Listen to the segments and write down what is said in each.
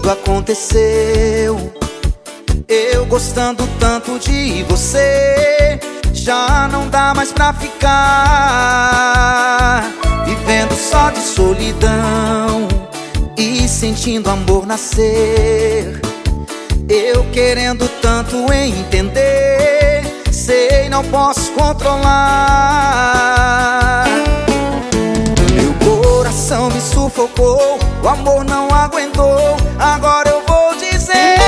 tudo aconteceu. Eu gostando tanto de você, já não dá mais pra ficar vivendo só de solidão e sentindo amor nascer. Eu querendo tanto entender, sei, não posso controlar. Meu coração me sufocou, o amor não aguentou. Agora eu vou dizer: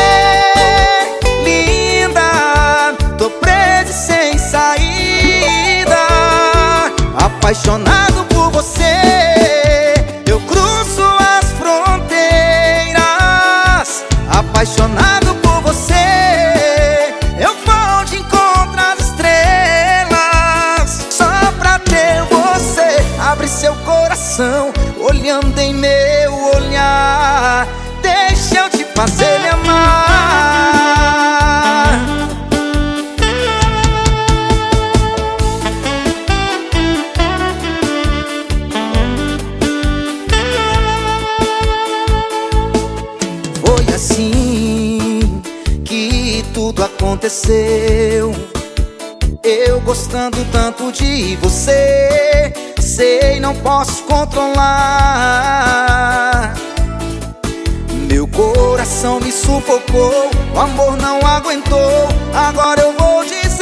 linda, tô preso e sem saída. Apaixonado por você, eu cruzo as fronteiras. Apaixonado por você, eu vou de encontro às estrelas. Só pra ter você, abre seu coração, olhando em meu olhar. Deixa eu te fazer me amar. Foi assim que tudo aconteceu. Eu gostando tanto de você, sei, não posso controlar. Meu coração me sufocou, o amor não aguentou. Agora eu vou dizer: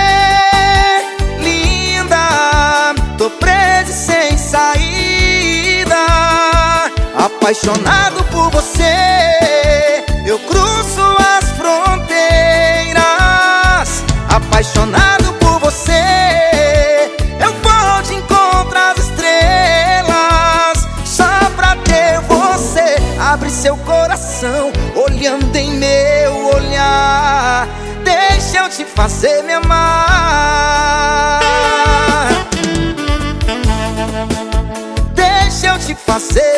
linda, tô preso e sem saída. Apaixonado por você, eu cruzo as fronteiras. Apaixonado por você, eu vou de encontro às estrelas. Só pra ter você, abre seu coração, olhando em meu olhar. Deixa eu te fazer me amar. Deixa eu te fazer